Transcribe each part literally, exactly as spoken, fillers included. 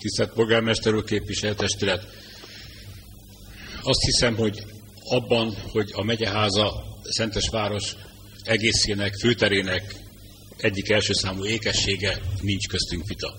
tisztelt polgármester úr, képviselőtestület! Azt hiszem, hogy abban, hogy a megyeháza Szentesváros egészének, főterének egyik első számú ékessége, nincs köztünk vita.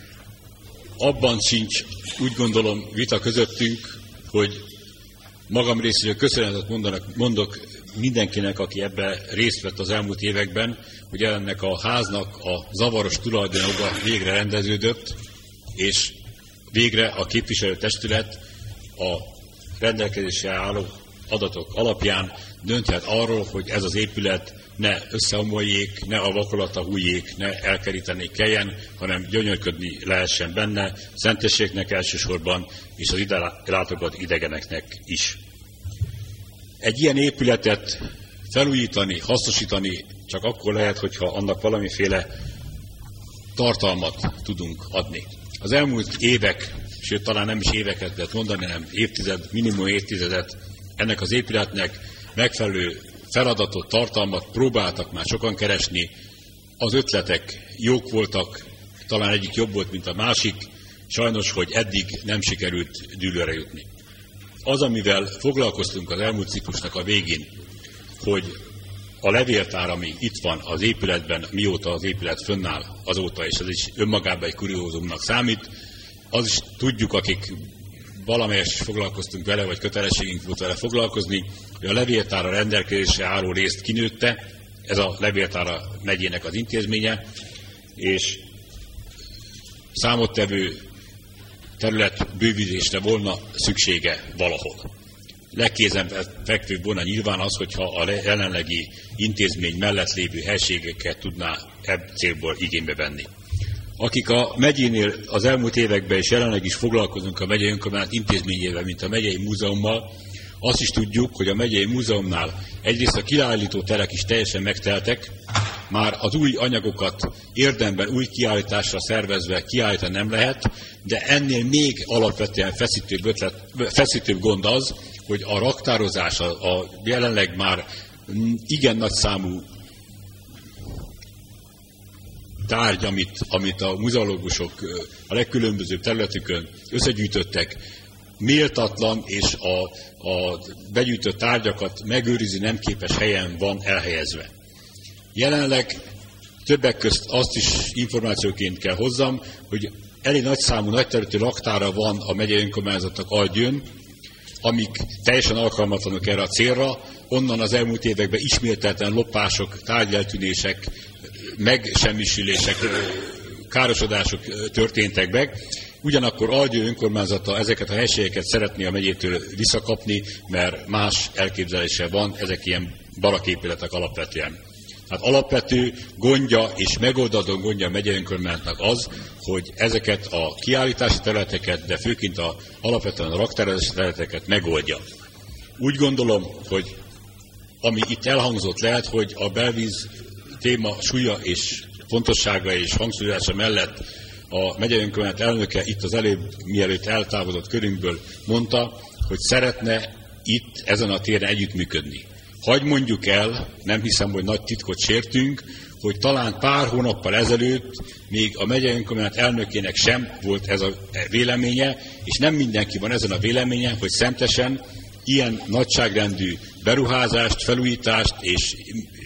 Abban sincs, úgy gondolom, vita közöttünk, hogy magam részéről köszönetet mondanak, mondok mindenkinek, aki ebben részt vett az elmúlt években, hogy ennek a háznak a zavaros tulajdonjoga végre rendeződött, és végre a képviselőtestület a rendelkezésre álló adatok alapján dönthet arról, hogy ez az épület ne összeomoljék, ne a vakolata hújjék, ne elkerítenék kelljen, hanem gyönyörködni lehessen benne, szentességnek elsősorban, és az ide látogat idegeneknek is. Egy ilyen épületet felújítani, hasznosítani csak akkor lehet, hogyha annak valamiféle tartalmat tudunk adni. Az elmúlt évek, sőt talán nem is éveket lehet mondani, hanem évtized, minimum évtizedet ennek az épületnek megfelelő feladatot, tartalmat próbáltak már sokan keresni. Az ötletek jók voltak, talán egyik jobb volt, mint a másik, sajnos, hogy eddig nem sikerült dűlőre jutni. Az, amivel foglalkoztunk az elmúlt ciklusnak a végén, hogy a levéltár, ami itt van az épületben, mióta az épület fönnáll azóta, és ez is önmagában egy kuriózumnak számít, az is tudjuk, akik valamelyest foglalkoztunk vele, vagy kötelességünk volt vele foglalkozni, hogy a levéltára rendelkezésre álló részt kinőtte, ez a levéltára megyének az intézménye, és számottevő terület bővítésre volna szüksége valahol. Legkézenfekvőbb volna nyilván az, hogyha a jelenlegi intézmény mellett lévő helységeket tudná ebb célból igénybe venni. Akik a megyénél az elmúlt években és jelenleg is foglalkozunk a megyei önkormányzat intézményével, mint a megyei múzeummal, azt is tudjuk, hogy a megyei múzeumnál egyrészt a kiállító terek is teljesen megteltek, már az új anyagokat érdemben új kiállításra szervezve kiállítani nem lehet, de ennél még alapvetően feszítőbb, ötlet, feszítőbb gond az, hogy a raktározás, a, a jelenleg már igen nagy számú tárgy, amit, amit a muzeológusok a legkülönbözőbb területükön összegyűjtöttek, méltatlan és a, a begyűjtött tárgyakat megőrizni nem képes helyen van elhelyezve. Jelenleg többek közt azt is információként kell hozzam, hogy elég nagy számú nagyterületű raktára van a megyei önkormányzatnak Algyőn, amik teljesen alkalmatlanok erre a célra, onnan az elmúlt években ismételten lopások, tárgyeltűnések, megsemmisülések, károsodások történtek meg. Ugyanakkor Algyő önkormányzata ezeket a helységeket szeretné a megyétől visszakapni, mert más elképzelése van, ezek ilyen baraképületek alapvetően. Tehát alapvető gondja és megoldandó gondja a megyei önkormányzatnak az, hogy ezeket a kiállítási területeket, de főként a, alapvetően a raktározási területeket megoldja. Úgy gondolom, hogy ami itt elhangzott, lehet, hogy a belvíz téma súlya és fontossága és hangsúlyozása mellett a megyei önkormányzat elnöke itt az előbb, mielőtt eltávozott körünkből mondta, hogy szeretne itt ezen a téren együttműködni. Hagy mondjuk el, nem hiszem, hogy nagy titkot sértünk, hogy talán pár hónappal ezelőtt még a megyei önkormányzat elnökének sem volt ez a véleménye, és nem mindenki van ezen a véleményen, hogy Szentesen ilyen nagyságrendű beruházást, felújítást és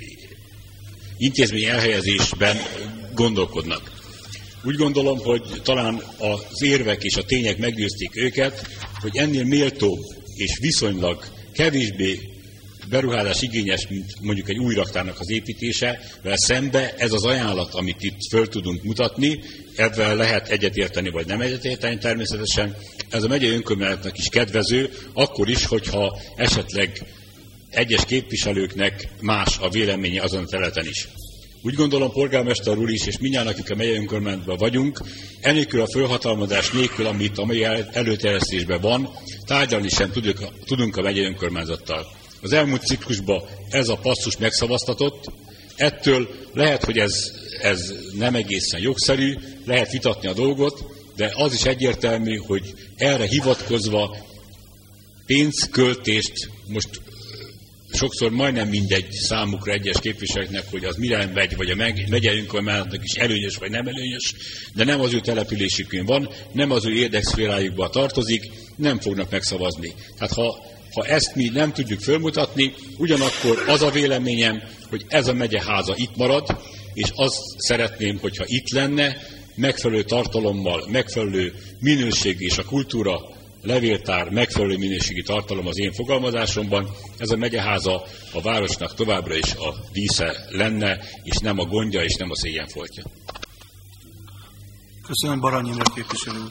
intézmény elhelyezésben gondolkodnak. Úgy gondolom, hogy talán az érvek és a tények meggyőzték őket, hogy ennél méltóbb és viszonylag kevésbé beruházás igényes, mint mondjuk egy új raktárnak az építése, mert szembe ez az ajánlat, amit itt föl tudunk mutatni, ebben lehet egyetérteni vagy nem egyetérteni természetesen, ez a megyei önkormányzatnak is kedvező, akkor is, hogyha esetleg egyes képviselőknek más a véleménye azon a területen is. Úgy gondolom, polgármester úr is, és mindjárt, akik a megyei önkormányzatban vagyunk, enélkül a fölhatalmazás nélkül, amit a megyei előterjesztésben van, tárgyalni sem tudunk, tudunk a megyei önkormányzattal. Az elmúlt ciklusban ez a passzus megszavaztatott, ettől lehet, hogy ez, ez nem egészen jogszerű, lehet vitatni a dolgot, de az is egyértelmű, hogy erre hivatkozva pénzköltést most sokszor majdnem mindegy számukra egyes képviselőknek, hogy az mire megy, vagy a megye önkormányzatnak is előnyös, vagy nem előnyös, de nem az ő településükön van, nem az ő érdekszférájukba tartozik, nem fognak megszavazni. Tehát ha, ha ezt mi nem tudjuk fölmutatni, ugyanakkor az a véleményem, hogy ez a megyeháza itt marad, és azt szeretném, hogyha itt lenne, megfelelő tartalommal, megfelelő minőség és a kultúra levéltár megfelelő minőségi tartalom az én fogalmazásomban. Ez a megyeháza a városnak továbbra is a dísze lenne, és nem a gondja, és nem a szégyenfoltja. Köszönöm, Baranyi képviselő.